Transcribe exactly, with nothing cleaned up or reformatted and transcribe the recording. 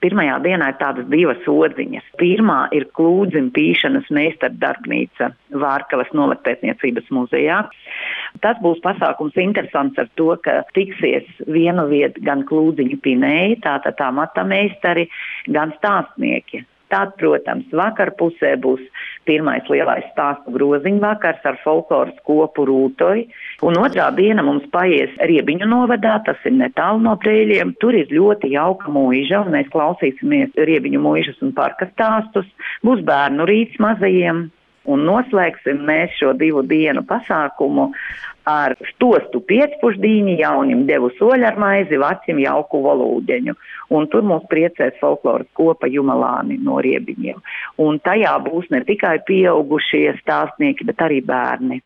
Pirmajā dienā ir tādas divas odziņas. Pirmā ir klūdzim pīšanas meistardarbnīca Vārkavas novadpētniecības muzejā. Tas būs pasākums interesants ar to, ka tiksies vienu vietu gan klūdziņu pinēji, tātad tā matameistari, gan stāstnieki. Tad, protams, vakarpusē būs pirmais lielais stāstu groziņu vakars ar folkloras kopu Rūtoju, un otrā diena mums paies Riebiņu novadā, tas ir netālu no Prēļiem. Tur ir ļoti jauka mūža, un mēs klausīsimies Riebiņu mūžas un parka stāstus. Būs bērnu rīts mazajiem, un noslēgsim mēs šo divu dienu pasākumu ar stostu piecpušdīņi, jaunim devu soļu ar maizi, vecim jauku volūdeņu. Un tur mūs priecēs folkloras kopa Jumalāni no Riebiņiem. Un tajā būs ne tikai pieaugušie stāstnieki, bet arī bērni.